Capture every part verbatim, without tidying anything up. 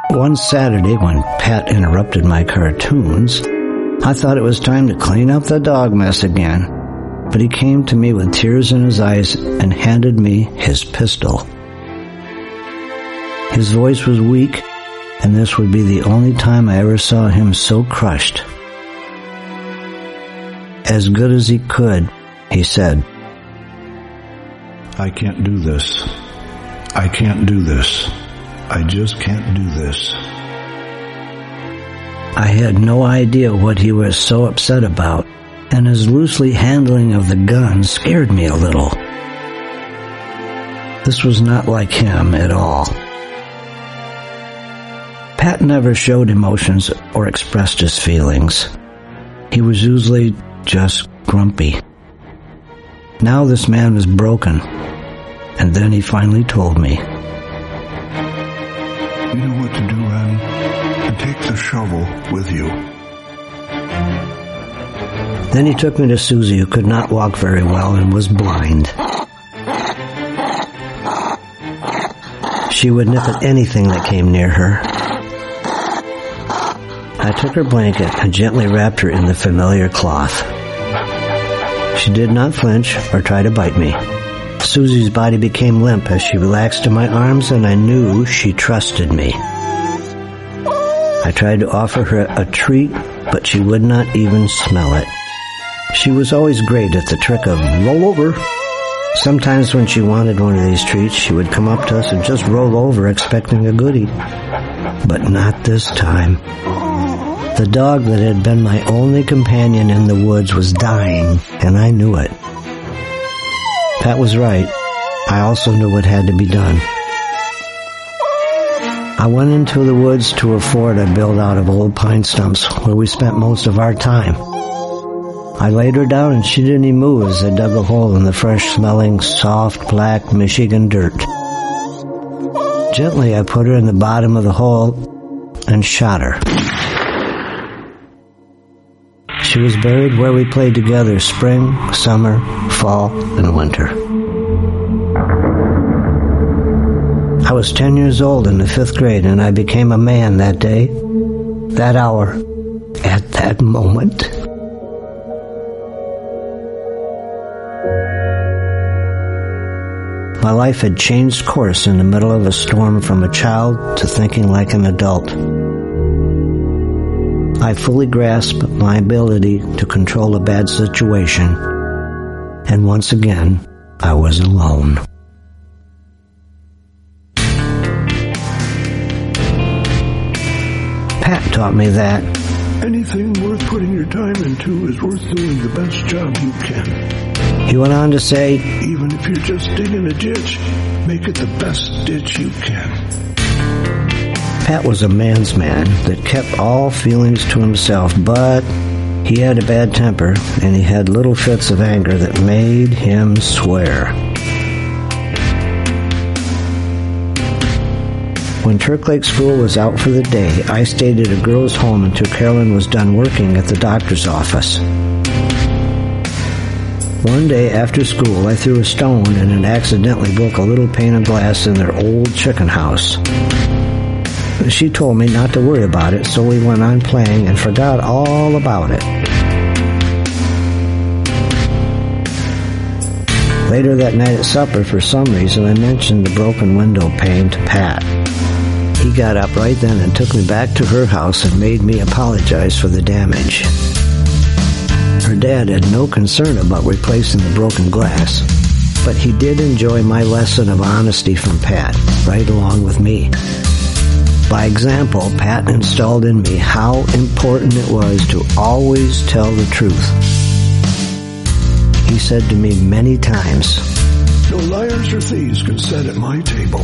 One Saturday, when Pat interrupted my cartoons, I thought it was time to clean up the dog mess again. But he came to me with tears in his eyes and handed me his pistol. His voice was weak, and this would be the only time I ever saw him so crushed. As good as he could, he said, "I can't do this. I can't do this. I just can't do this." I had no idea what he was so upset about, and his loosely handling of the gun scared me a little. This was not like him at all. Pat never showed emotions or expressed his feelings. He was usually just grumpy. Now this man was broken, and then he finally told me. "You know what to do, Ronnie? And take the shovel with you." Then he took me to Susie, who could not walk very well and was blind. She would nip at anything that came near her. I took her blanket and gently wrapped her in the familiar cloth. She did not flinch or try to bite me. Susie's body became limp as she relaxed in my arms, and I knew she trusted me. I tried to offer her a treat, but she would not even smell it. She was always great at the trick of roll over. Sometimes when she wanted one of these treats, she would come up to us and just roll over expecting a goodie. But not this time. The dog that had been my only companion in the woods was dying, and I knew it. Pat was right. I also knew what had to be done. I went into the woods to a fort I built out of old pine stumps, where we spent most of our time. I laid her down and she didn't even move as I dug a hole in the fresh-smelling, soft, black Michigan dirt. Gently, I put her in the bottom of the hole and shot her. She was buried where we played together spring, summer, fall, and winter. I was ten years old in the fifth grade, and I became a man that day, that hour, at that moment. My life had changed course in the middle of a storm from a child to thinking like an adult. I fully grasped my ability to control a bad situation, and once again, I was alone. Pat taught me that anything worth putting your time into is worth doing the best job you can. He went on to say, even if you're just digging a ditch, make it the best ditch you can. Pat was a man's man that kept all feelings to himself, but he had a bad temper, and he had little fits of anger that made him swear. When Turk Lake School was out for the day, I stayed at a girl's home until Carolyn was done working at the doctor's office. One day after school, I threw a stone and it accidentally broke a little pane of glass in their old chicken house. She told me not to worry about it, so we went on playing and forgot all about it. Later that night at supper, for some reason, I mentioned the broken window pane to Pat. He got up right then and took me back to her house and made me apologize for the damage. Her dad had no concern about replacing the broken glass, but he did enjoy my lesson of honesty from Pat, right along with me. By example, Pat installed in me how important it was to always tell the truth. He said to me many times, "No liars or thieves can sit at my table."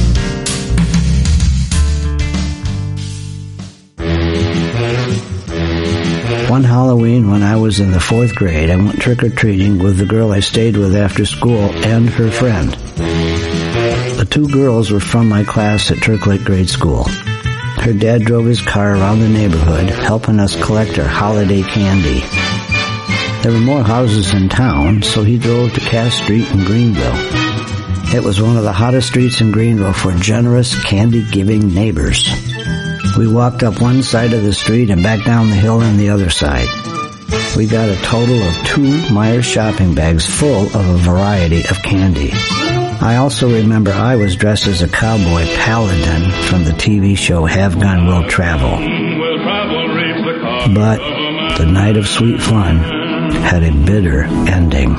One Halloween when I was in the fourth grade, I went trick-or-treating with the girl I stayed with after school and her friend. The two girls were from my class at Turk Lake Grade School. Her dad drove his car around the neighborhood, helping us collect our holiday candy. There were more houses in town, so he drove to Cass Street in Greenville. It was one of the hottest streets in Greenville for generous, candy-giving neighbors. We walked up one side of the street and back down the hill on the other side. We got a total of two Meyer shopping bags full of a variety of candy. I also remember I was dressed as a cowboy paladin from the T V show Have Gun Will Travel. But the night of sweet fun had a bitter ending.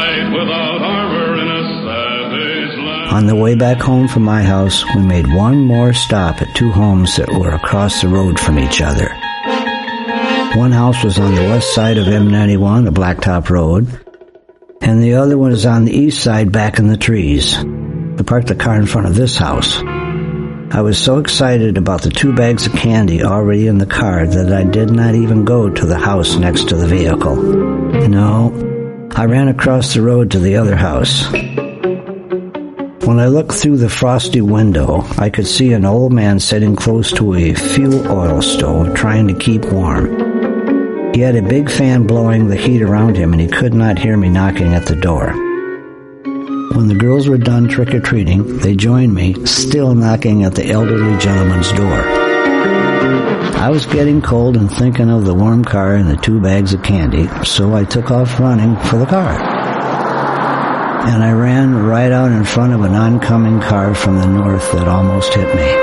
On the way back home from my house, we made one more stop at two homes that were across the road from each other. One house was on the west side of M ninety-one, the Blacktop Road, and the other one was on the east side back in the trees. We parked the car in front of this house. I was so excited about the two bags of candy already in the car that I did not even go to the house next to the vehicle. No, I ran across the road to the other house. When I looked through the frosty window, I could see an old man sitting close to a fuel oil stove trying to keep warm. He had a big fan blowing the heat around him, and he could not hear me knocking at the door. When the girls were done trick-or-treating, they joined me, still knocking at the elderly gentleman's door. I was getting cold and thinking of the warm car and the two bags of candy, so I took off running for the car. And I ran right out in front of an oncoming car from the north that almost hit me.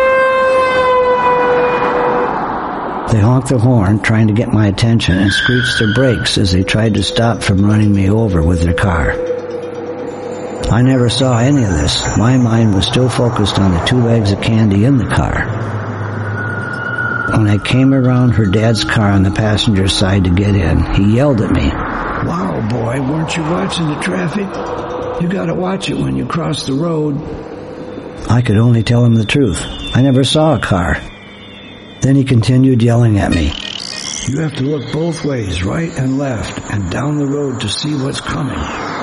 They honked their horn, trying to get my attention, and screeched their brakes as they tried to stop from running me over with their car. I never saw any of this. My mind was still focused on the two bags of candy in the car. When I came around her dad's car on the passenger side to get in, he yelled at me, "Wow, boy, weren't you watching the traffic? You gotta watch it when you cross the road." I could only tell him the truth. I never saw a car. Then he continued yelling at me. "You have to look both ways, right and left, and down the road to see what's coming."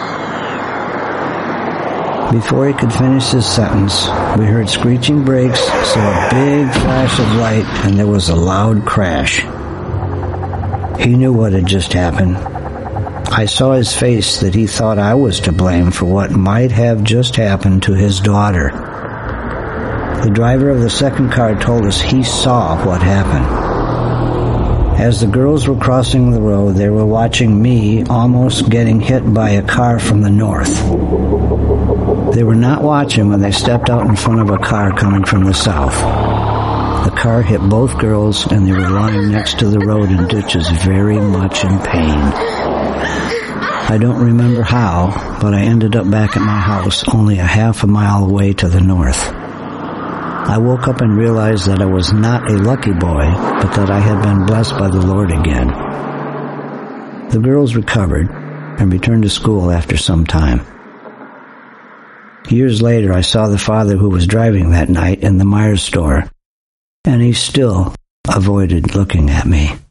Before he could finish his sentence, we heard screeching brakes, saw a big flash of light, and there was a loud crash. He knew what had just happened. I saw his face that he thought I was to blame for what might have just happened to his daughter. The driver of the second car told us he saw what happened. As the girls were crossing the road, they were watching me almost getting hit by a car from the north. They were not watching when they stepped out in front of a car coming from the south. The car hit both girls, and they were lying next to the road in ditches very much in pain. I don't remember how, but I ended up back at my house only a half a mile away to the north. I woke up and realized that I was not a lucky boy, but that I had been blessed by the Lord again. The girls recovered and returned to school after some time. Years later, I saw the father who was driving that night in the Myers store, and he still avoided looking at me.